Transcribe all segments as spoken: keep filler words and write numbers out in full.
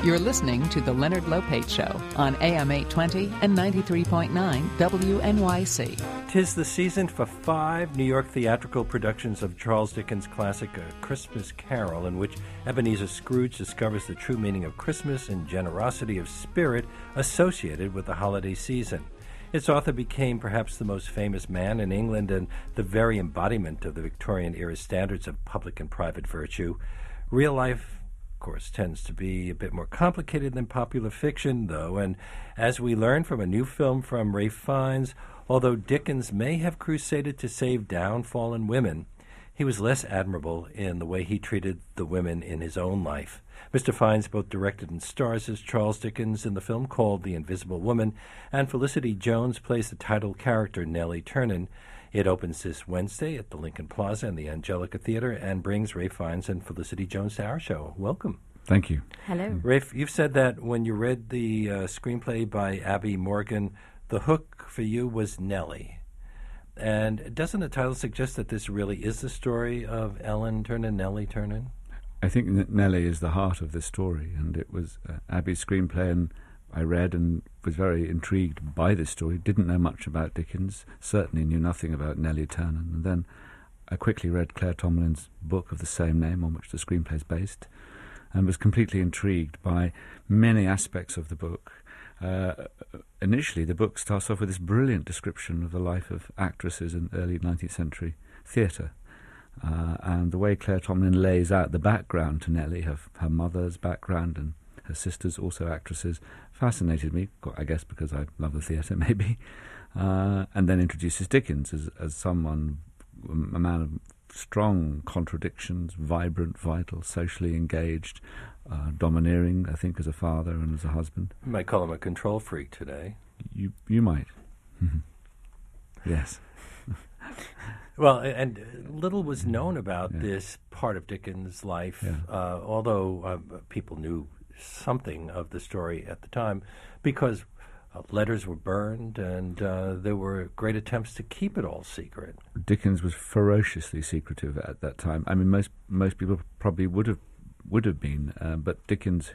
You're listening to The Leonard Lopate Show on A M eight twenty and ninety-three point nine W N Y C. Tis the season for five New York theatrical productions of Charles Dickens' classic A Christmas Carol, in which Ebenezer Scrooge discovers the true meaning of Christmas and generosity of spirit associated with the holiday season. Its author became perhaps the most famous man in England and the very embodiment of the Victorian-era standards of public and private virtue. Real life, of course, tends to be a bit more complicated than popular fiction, though, and as we learn from a new film from Ralph Fiennes, although Dickens may have crusaded to save down-fallen women, he was less admirable in the way he treated the women in his own life. Mister Fiennes both directed and stars as Charles Dickens in the film called The Invisible Woman, and Felicity Jones plays the title character Nellie Ternan. It opens this Wednesday at the Lincoln Plaza and the Angelica Theater and brings Ralph Fiennes and Felicity Jones to our show. Welcome. Thank you. Hello. Ralph, you've said that when you read the uh, screenplay by Abby Morgan, the hook for you was Nellie. And doesn't the title suggest that this really is the story of Ellen Ternan, Nellie Ternan? I think that Nellie is the heart of this story, and it was uh, Abby's screenplay, and I read and was very intrigued by this story. Didn't know much about Dickens, certainly knew nothing about Nellie Ternan, and then I quickly read Claire Tomlin's book of the same name on which the screenplay is based, and was completely intrigued by many aspects of the book. Uh, initially, the book starts off with this brilliant description of the life of actresses in early nineteenth century theatre. Uh, and the way Claire Tomlin lays out the background to Nellie, her, her mother's background and her sisters, also actresses, fascinated me, I guess because I love the theatre, maybe. Uh, and then introduces Dickens as, as someone, a man of strong contradictions, vibrant, vital, socially engaged, uh, domineering, I think, as a father and as a husband. You might call him a control freak today. You, you might. Yes. Well, and little was known about yeah. this part of Dickens' life, Yeah. uh, although uh, people knew something of the story at the time, because uh, letters were burned and uh, there were great attempts to keep it all secret. Dickens was ferociously secretive at that time. I mean, most most people probably would have would have been, uh, but Dickens,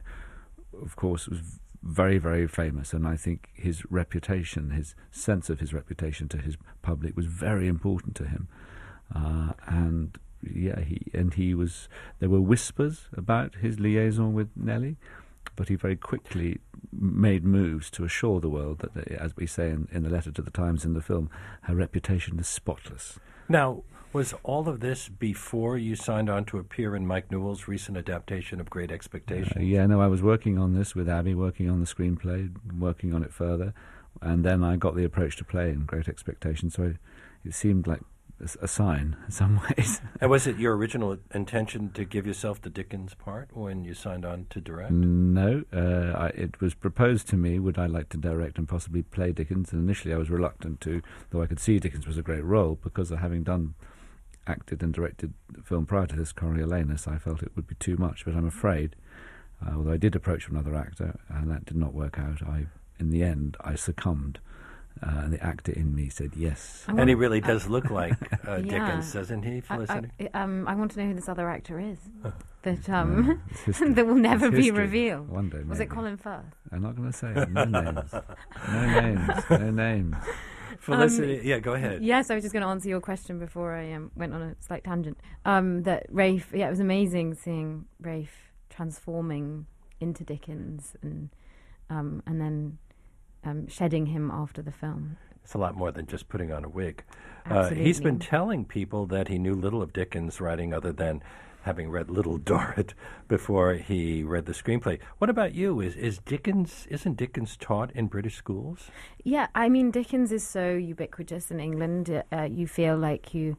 of course, was very, very famous, and I think his reputation, his sense of his reputation to his public was very important to him. Uh, and yeah, he and he was. There were whispers about his liaison with Nellie, but he very quickly made moves to assure the world that, as we say in, in the letter to the Times in the film, her reputation is spotless. Now, was all of this before you signed on to appear in Mike Newell's recent adaptation of Great Expectations? Uh, yeah, no, I was working on this with Abby, working on the screenplay, working on it further, and then I got the approach to play in Great Expectations, so it, it seemed like a, a sign in some ways. And was it your original intention to give yourself the Dickens part when you signed on to direct? No, uh, I, it was proposed to me, would I like to direct and possibly play Dickens, and initially I was reluctant to, though I could see Dickens was a great role, because of having done acted and directed the film prior to this, Coriolanus, I felt it would be too much, but I'm afraid, uh, although I did approach another actor, and that did not work out, I, in the end, I succumbed, uh, and the actor in me said yes. And he really does look like uh, Yeah. Dickens, doesn't he, Felicity? I, I, um, I want to know who this other actor is that Yeah, um, it's history. that will never It's be history. revealed. One day, Was it maybe. Colin Firth? I'm not going to say it. No names. No names. No names. Felicity, Um, yeah, go ahead. Yes, I was just going to answer your question before I um, went on a slight tangent. Um, that Ralph, yeah, it was amazing seeing Ralph transforming into Dickens and um, and then um, shedding him after the film. It's a lot more than just putting on a wig. Uh, Absolutely. he's been telling people that he knew little of Dickens' writing other than having read Little Dorrit before he read the screenplay. What about you? Is is Dickens, isn't Dickens taught in British schools? Yeah, I mean, Dickens is so ubiquitous in England. Uh, you feel like you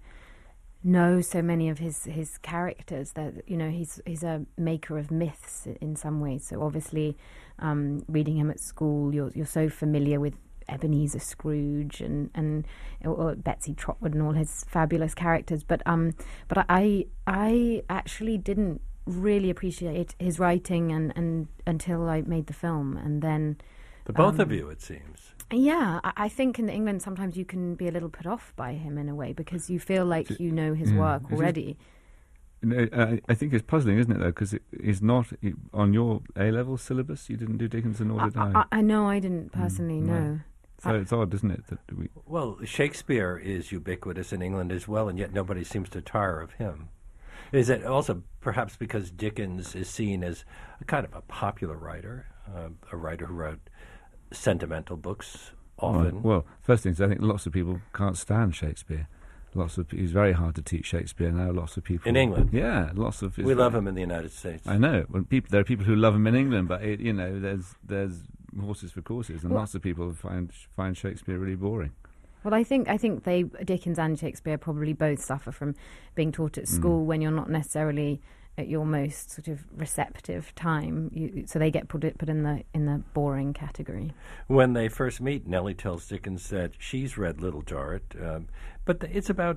know so many of his, his characters that, you know, he's he's a maker of myths in some ways. So obviously, um, reading him at school, you're you're so familiar with Ebenezer Scrooge and and or Betsy Trotwood and all his fabulous characters. But um, but I I actually didn't really appreciate his writing and, and until I made the film, and then. The both um, of you, it seems. Yeah, I, I think in England sometimes you can be a little put off by him in a way because you feel like you know his Yeah. work It is- already. No, I, I think it's puzzling, isn't it, though, because it is not it, on your A-level syllabus. You didn't do Dickinson, or did I? I, I know I didn't personally, Mm, no. right. So I, it's odd, isn't it, that we... Well, Shakespeare is ubiquitous in England as well, and yet nobody seems to tire of him. Is it also perhaps because Dickens is seen as a kind of a popular writer, uh, a writer who wrote sentimental books often? Right. Well, first thing is I think lots of people can't stand Shakespeare. Lots of It's very hard to teach Shakespeare now. Lots of people... In England? Yeah, lots of... We love him in the United States. I know. Well, people, there are people who love him in England, but, it, you know, there's there's horses for courses, and well, lots of people find find Shakespeare really boring. Well, I think I think they Dickens and Shakespeare probably both suffer from being taught at school mm. when you're not necessarily at your most sort of receptive time. You, so they get put it, put in the in the boring category. When they first meet, Nellie tells Dickens that she's read Little Dorrit, um, but th- it's about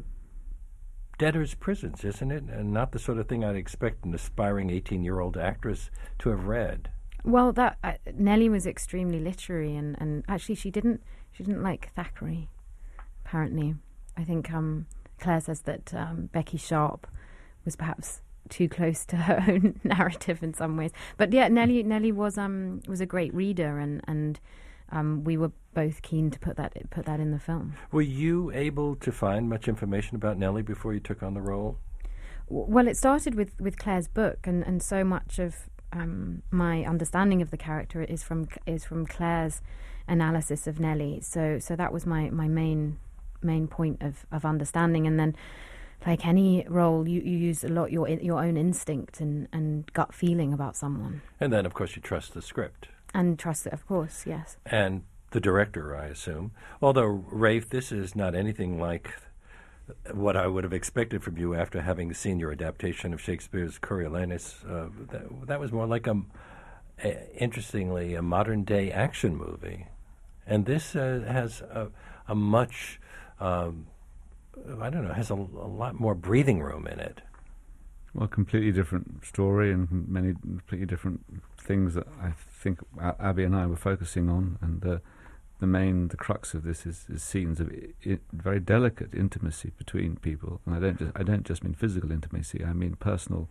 debtors' prisons, isn't it? And not the sort of thing I'd expect an aspiring eighteen-year-old actress to have read. Well, that uh, Nellie was extremely literary, and, and actually she didn't she didn't like Thackeray. Apparently, I think um, Claire says that um, Becky Sharp was perhaps too close to her own narrative in some ways. But yeah, Nellie Nellie was um was a great reader, and and um, we were both keen to put that put that in the film. Were you able to find much information about Nellie before you took on the role? W- well, it started with, with Claire's book, and, and so much of um, my understanding of the character is from is from Claire's analysis of Nellie. So so that was my, my main main point of, of understanding, and then. Like any role, you, you use a lot your your own instinct and, and gut feeling about someone. And then, of course, you trust the script. And trust it, of course, yes. And the director, I assume. Although, Rafe, this is not anything like what I would have expected from you after having seen your adaptation of Shakespeare's Coriolanus. Uh, that, that was more like, a, a, interestingly, a modern-day action movie. And this uh, has a, a much... Um, I don't know, has a, a lot more breathing room in it. Well, completely different story and many completely different things that I think Abby and I were focusing on. And uh, the main, the crux of this is, is scenes of I- I very delicate intimacy between people. And I don't just, I don't just mean physical intimacy, I mean personal,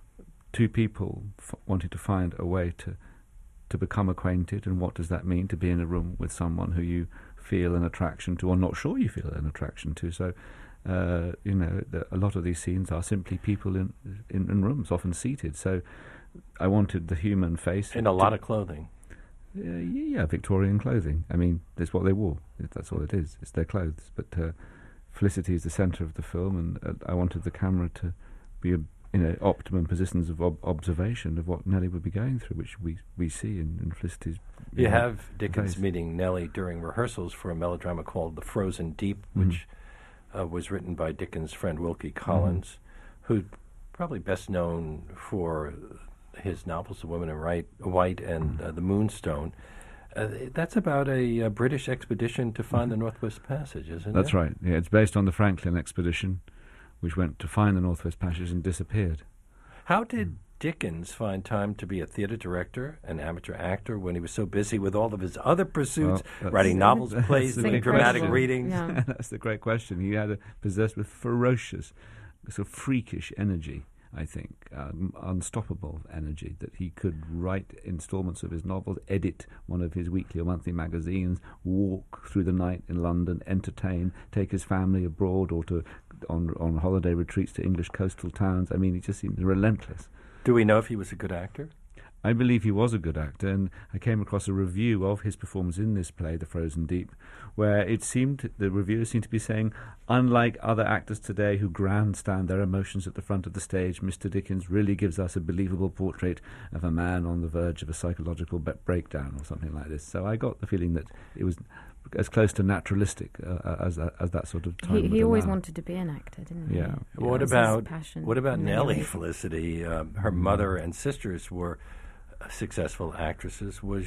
two people f- wanting to find a way to, to become acquainted. And what does that mean, to be in a room with someone who you feel an attraction to, or not sure you feel an attraction to. So, uh, you know, the, a lot of these scenes are simply people in, in in rooms, often seated. So, I wanted the human face in a lot of clothing. Uh, yeah, Victorian clothing. I mean, that's what they wore. That's all it is. It's their clothes. But uh, Felicity is the centre of the film, and uh, I wanted the camera to be a you know, optimum positions of ob- observation of what Nellie would be going through, which we, we see in, in Felicity's... You know, have Dickens face. meeting Nellie during rehearsals for a melodrama called The Frozen Deep, mm-hmm. which uh, was written by Dickens' friend Wilkie Collins, mm-hmm. who probably best known for his novels, The Woman in Right, White and mm-hmm. uh, The Moonstone. Uh, that's about a, a British expedition to find mm-hmm. the Northwest Passage, isn't That's it? That's right. Yeah, it's based on the Franklin expedition, which went to find the Northwest Passage and disappeared. How did Dickens find time to be a theatre director, an amateur actor, when he was so busy with all of his other pursuits, well, writing novels, plays, doing dramatic question. readings? Yeah. That's the great question. He had a, possessed with ferocious, sort of freakish energy, I think, um, unstoppable energy, that he could write installments of his novels, edit one of his weekly or monthly magazines, walk through the night in London, entertain, take his family abroad or to on on holiday retreats to English coastal towns. I mean, he just seemed relentless. Do we know if he was a good actor? I believe he was a good actor, and I came across a review of his performance in this play, The Frozen Deep, where it seemed, the reviewers seemed to be saying, unlike other actors today who grandstand their emotions at the front of the stage, Mister Dickens really gives us a believable portrait of a man on the verge of a psychological be- breakdown or something like this. So I got the feeling that it was as close to naturalistic uh, as uh, as that sort of time He, would he always allow. wanted to be an actor, didn't he? Yeah. yeah. What That was about his passion what about in many Nellie ways. Felicity? Um, her mother and sisters were successful actresses. Was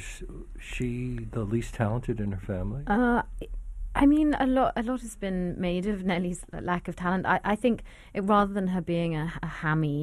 she the least talented in her family? Uh, I mean, a lot, a lot has been made of Nellie's lack of talent. I, I think, it, rather than her being a, a hammy,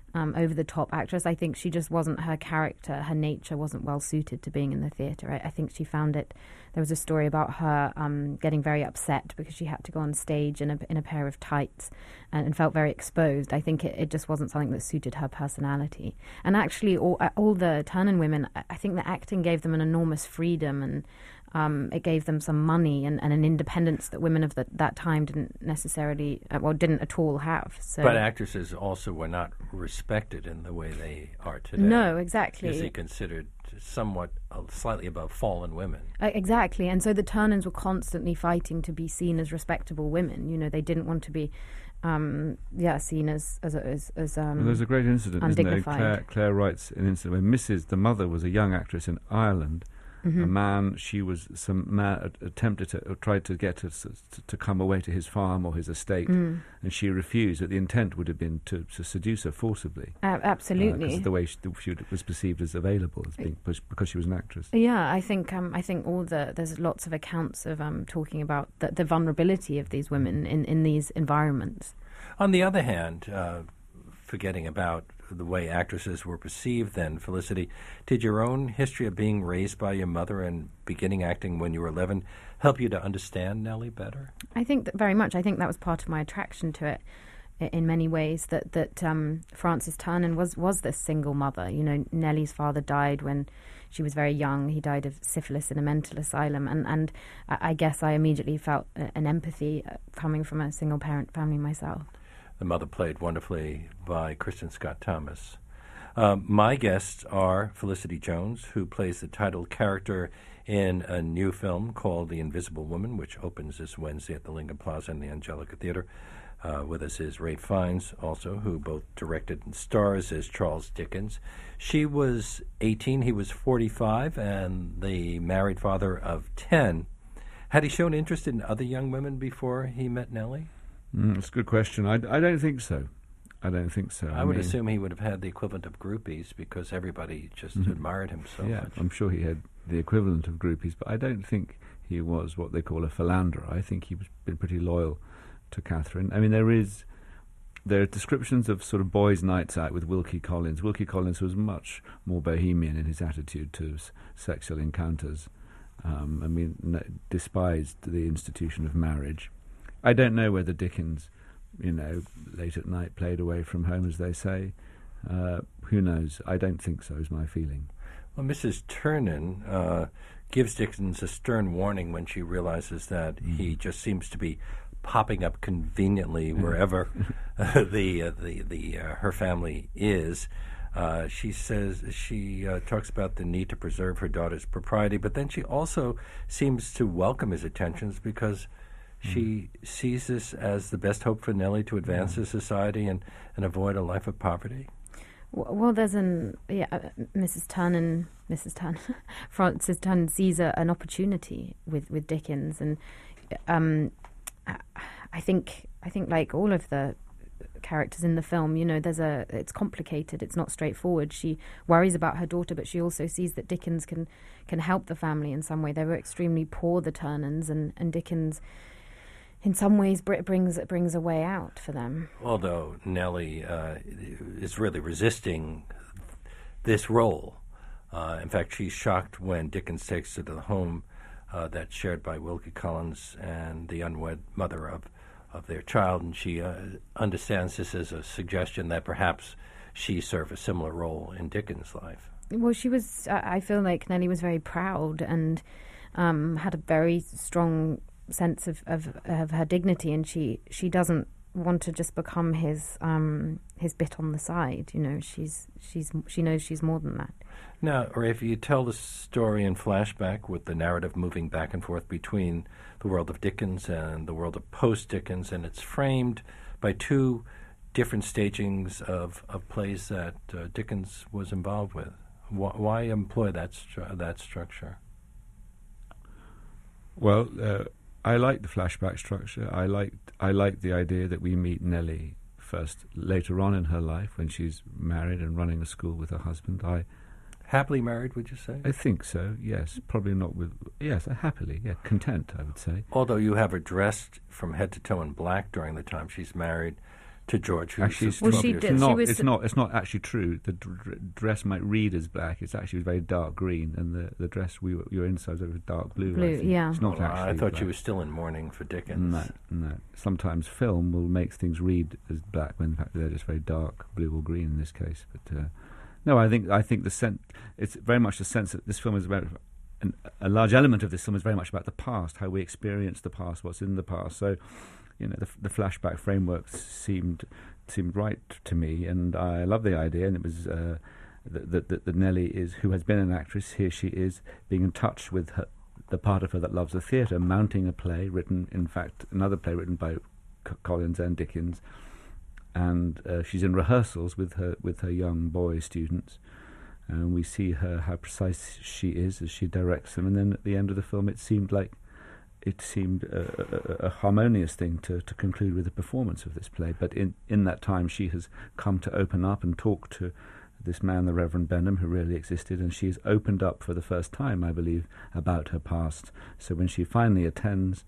um, over-the-top actress. I think she just wasn't, her character, her nature wasn't well-suited to being in the theatre. I, I think she found it, there was a story about her um, getting very upset because she had to go on stage in a, in a pair of tights and, and felt very exposed. I think it, it just wasn't something that suited her personality. And actually, all, all the Ternan women, I think the acting gave them an enormous freedom, and Um, it gave them some money and, and an independence that women of the, that time didn't necessarily, uh, well, didn't at all have. So. But actresses also were not respected in the way they are today. No, exactly. Usually considered somewhat uh, slightly above fallen women. Uh, exactly. And so the Turnans were constantly fighting to be seen as respectable women. You know, they didn't want to be, um, yeah, seen as as as, as um, well, there's a great incident, isn't there? undignified. Claire, Claire writes an incident where Missus the mother was a young actress in Ireland. Mm-hmm. A man, she was, some man attempted to, uh, tried to get her to, to come away to his farm or his estate, mm. and she refused. But the intent would have been to, to seduce her forcibly. Uh, absolutely. Because uh, the way she, she was perceived as available, as being, because she was an actress. Yeah, I think um, I think all the, there's lots of accounts of um, talking about the, the vulnerability of these women in, in these environments. On the other hand, uh, forgetting about the way actresses were perceived then, Felicity, did your own history of being raised by your mother and beginning acting when you were eleven help you to understand Nellie better? I think that very much. I think that was part of my attraction to it in many ways, that, that um, Frances Ternan was, was this single mother. You know, Nellie's father died when she was very young. He died of syphilis in a mental asylum, and, and I guess I immediately felt an empathy coming from a single-parent family myself. The mother played wonderfully by Kristen Scott Thomas. Um, my guests are Felicity Jones, who plays the title character in a new film called The Invisible Woman, which opens this Wednesday at the Lincoln Plaza and the Angelica Theater. Uh, with us is Ralph Fiennes, also, who both directed and stars as Charles Dickens. She was eighteen, he was forty-five, and the married father of ten. Had he shown interest in other young women before he met Nellie? Mm, that's a good question. I, I don't think so. I don't think so. I, I would mean, assume he would have had the equivalent of groupies because everybody just mm-hmm. admired him so yeah, much. I'm sure he had the equivalent of groupies, but I don't think he was what they call a philanderer. I think he was been pretty loyal to Catherine. I mean, there is there are descriptions of sort of boys' nights out with Wilkie Collins. Wilkie Collins was much more bohemian in his attitude to s- sexual encounters. Um, I mean, n- despised the institution of marriage. I don't know whether Dickens, you know, late at night played away from home, as they say. Uh, who knows? I don't think so, is my feeling. Well, Missus Ternan uh, gives Dickens a stern warning when she realizes that mm. he just seems to be popping up conveniently wherever uh, the uh, the the uh, her family is. Uh, she says she uh, talks about the need to preserve her daughter's propriety, but then she also seems to welcome his attentions because she mm. sees this as the best hope for Nellie to advance yeah. the society and, and avoid a life of poverty. Well, well there's an yeah, uh, Missus Ternan, Missus Ternan, Frances Ternan sees a, an opportunity with, with Dickens, and um, I think I think like all of the characters in the film, you know, there's a it's complicated. It's not straightforward. She worries about her daughter, but she also sees that Dickens can can help the family in some way. They were extremely poor, the Ternans, and and Dickens, in some ways, br- brings brings a way out for them. Although Nellie uh, is really resisting this role. Uh, in fact, she's shocked when Dickens takes her to the home uh, that's shared by Wilkie Collins and the unwed mother of, of their child, and she uh, understands this as a suggestion that perhaps she serve a similar role in Dickens' life. Well, she was, I feel like Nellie was very proud and um, had a very strong sense of, of, of her dignity, and she, she doesn't want to just become his um, his bit on the side. You know, she's she's she knows she's more than that. Now, or if you tell the story in flashback with the narrative moving back and forth between the world of Dickens and the world of post-Dickens, and it's framed by two different stagings of, of plays that uh, Dickens was involved with. Why, why employ that stru- that structure? Well, uh, I like the flashback structure. I like I like the idea that we meet Nellie first later on in her life when she's married and running a school with her husband. I happily married, would you say? I think so. Yes, probably not with yes, uh, happily. Yeah, content, I would say. Although you have her dressed from head to toe in black during the time she's married to George. Who's Actually, it's, Well, not, she it's, did- she not, was- it's not. It's not actually true. The dr- dress might read as black. It's actually very dark green, and the, the dress we were, you were inside was dark blue. Blue, I think. yeah. It's not Well, actually. I thought black. she was still in mourning for Dickens. No, no. Sometimes film will make things read as black when in fact they're just very dark blue or green in this case. But uh, no, I think I think the sen- it's very much the sense that this film is about. An, a large element of this film is very much about the past, how we experience the past, what's in the past. So, you know, the, the flashback framework seemed seemed right to me, and I love the idea. And it was uh, that, that, that Nellie is, who has been an actress, here she is being in touch with her, the part of her that loves the theatre, mounting a play written, in fact, another play written by C- Collins and Dickens, and uh, she's in rehearsals with her with her young boy students. And we see her, how precise she is as she directs them. And then at the end of the film, it seemed like it seemed a, a, a harmonious thing to, to conclude with the performance of this play. But in, in that time, she has come to open up and talk to this man, the Reverend Benham, who really existed. And she has opened up for the first time, I believe, about her past. So when she finally attends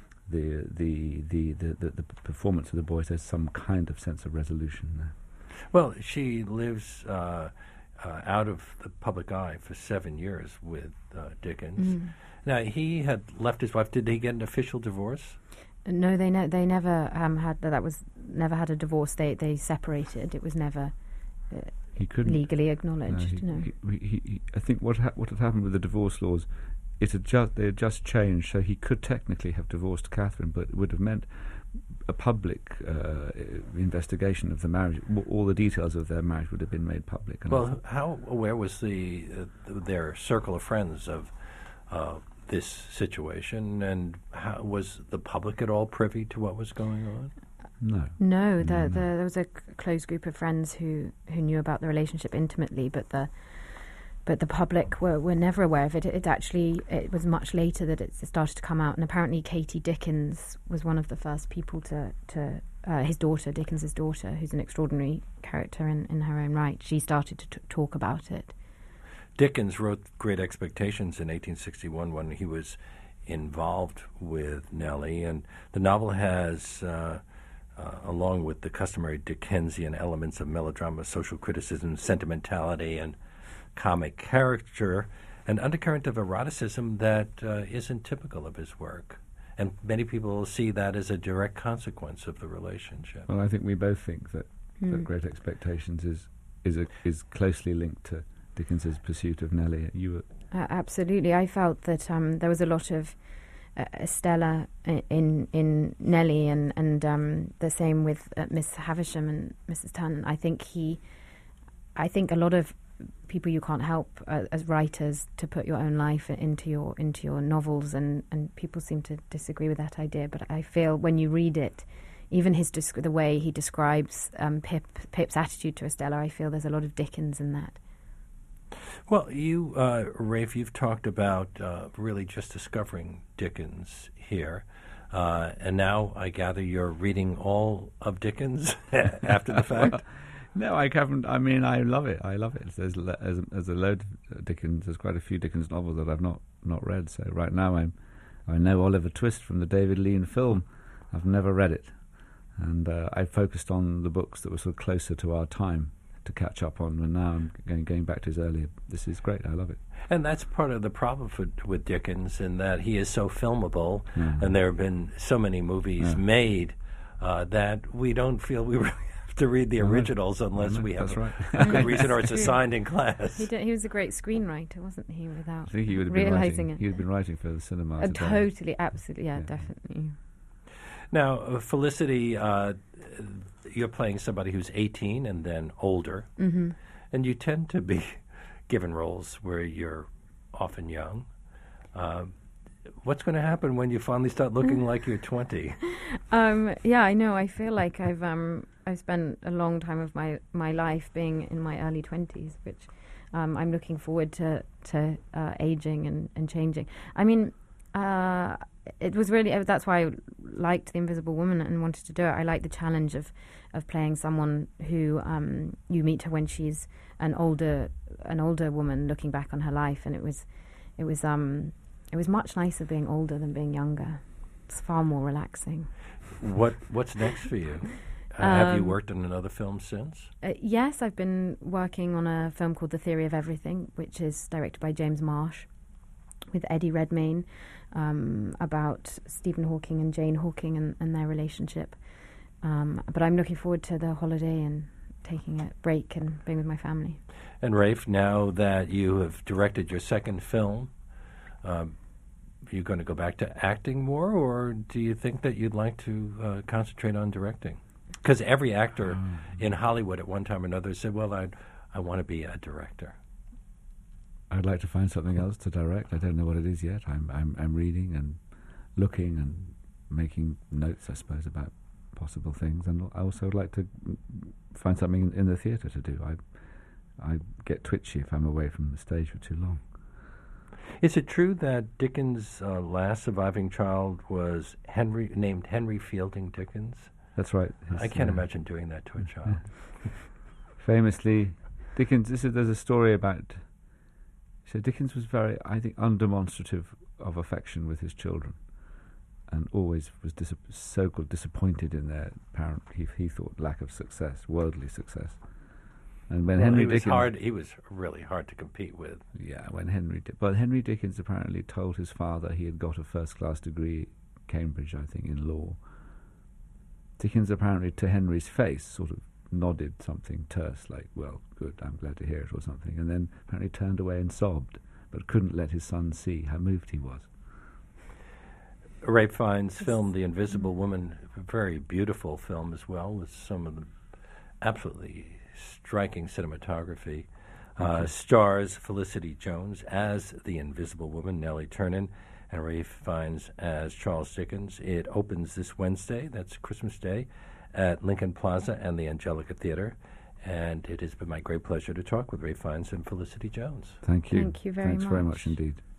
the the, the, the, the, the performance of the boys, there's some kind of sense of resolution there. Well, she lives uh, uh, out of the public eye for seven years with uh, Dickens. Mm. Now, he had left his wife. Did he get an official divorce? No, they ne- they never um, had that was never had a divorce. They they separated. It was never uh, He couldn't legally acknowledged. No, No, he, he, he, he, I think what ha- what had happened with the divorce laws, it had just they had just changed, so he could technically have divorced Catherine, but it would have meant a public uh, investigation of the marriage. All the details of their marriage would have been made public. And Well, how aware was the uh, their circle of friends of uh, this situation, and how, was the public at all privy to what was going on? no, no. The, No, the, no. there was a c- close group of friends who, who knew about the relationship intimately, but the but the public were, were never aware of it. it. It actually it was much later that it started to come out, and apparently Katie Dickens was one of the first people to to uh, his daughter, Dickens's daughter, who's an extraordinary character in, in her own right. She started to t- talk about it. Dickens wrote Great Expectations in eighteen sixty-one when he was involved with Nellie, and the novel has, uh, uh, along with the customary Dickensian elements of melodrama, social criticism, sentimentality, and comic character, an undercurrent of eroticism that uh, isn't typical of his work. And many people see that as a direct consequence of the relationship. well, I think we both think that, Mm. that Great Expectations is is a, is closely linked to Dickens's pursuit of Nellie. You were, Uh, absolutely. I felt that um, there was a lot of uh, Estella i- in in Nellie, and and um, the same with uh, Miss Havisham and Missus Tunn. I think he, I think a lot of people you can't help uh, as writers to put your own life into your into your novels, and, and people seem to disagree with that idea. But I feel when you read it, even his desc- the way he describes um, Pip Pip's attitude to Estella, I feel there's a lot of Dickens in that. Well, you, uh, Rafe, you've talked about uh, really just discovering Dickens here. Uh, and now I gather you're reading all of Dickens after the fact. No, I haven't. I mean, I love it. I love it. There's, le- there's, there's a load of Dickens. There's quite a few Dickens novels that I've not, not read. So right now, I'm I know Oliver Twist from the David Lean film. I've never read it, and uh, I focused on the books that were sort of closer to our time to catch up on. And now I'm going, going back to his earlier. This is great. I love it. And that's part of the problem for, with Dickens, in that he is so filmable, Yeah. and there have been so many movies Yeah. made uh, that we don't feel we really have to read the No, originals unless no, we have that's a, right. a good reason, or it's True. assigned in class. He, did, he was a great screenwriter, wasn't he? Without I think he would have been realizing writing. it. He would have been writing for the cinema. Uh, today. totally, absolutely, yeah, Yeah. definitely. Now, uh, Felicity, uh, you're playing somebody who's eighteen and then older, hmm and you tend to be given roles where you're often young. Uh, what's going to happen when you finally start looking like you're twenty? Um, yeah, I know. I feel like I've um, I've spent a long time of my, my life being in my early twenties, which um, I'm looking forward to to uh, aging and, and changing. I mean, uh, it was really uh, that's why I liked The Invisible Woman and wanted to do it. I like the challenge of, of playing someone who um, you meet her when she's an older an older woman looking back on her life, and it was it was um it was much nicer being older than being younger. It's far more relaxing. What What's next for you? Uh, have you Um, worked on another film since? Uh, yes, I've been working on a film called The Theory of Everything, which is directed by James Marsh with Eddie Redmayne, um, about Stephen Hawking and Jane Hawking and, and their relationship. Um, but I'm looking forward to the holiday and taking a break and being with my family. And Rafe, now that you have directed your second film, um, are you going to go back to acting more, or do you think that you'd like to uh, concentrate on directing? Because every actor um, in Hollywood at one time or another said, well, I I want to be a director. I'd like to find something else to direct. I don't know what it is yet. I'm I'm, I'm reading and looking and making notes, I suppose, about possible things. And I also would like to find something in, in the theatre to do. I I get twitchy if I'm away from the stage for too long. Is it true that Dickens' uh, last surviving child was Henry, named Henry Fielding Dickens? That's right. His, I can't uh, imagine doing that to a child. Famously, Dickens. This is there's a story about. So Dickens was very, I think, undemonstrative of affection with his children, and always was dis- so-called disappointed in their apparent, he, he thought, lack of success, worldly success. And when well, Henry he was Dickens, hard, he was really hard to compete with. Yeah, when Henry, Di- but Henry Dickens apparently told his father he had got a first-class degree, Cambridge, I think, in law. Dickens apparently, to Henry's face, sort of nodded something terse, like, well, good, I'm glad to hear it, or something, and then apparently turned away and sobbed, but couldn't let his son see how moved he was. Rafe Fiennes' film, The Invisible Woman, a very beautiful film as well, with some of the absolutely striking cinematography. Uh, stars Felicity Jones as the Invisible Woman, Nellie Ternan, and Rafe Fiennes as Charles Dickens. It opens this Wednesday, that's Christmas Day, at Lincoln Plaza and the Angelica Theater. And it has been my great pleasure to talk with Rafe Fiennes and Felicity Jones. Thank you. Thank you very Thanks much. very much indeed.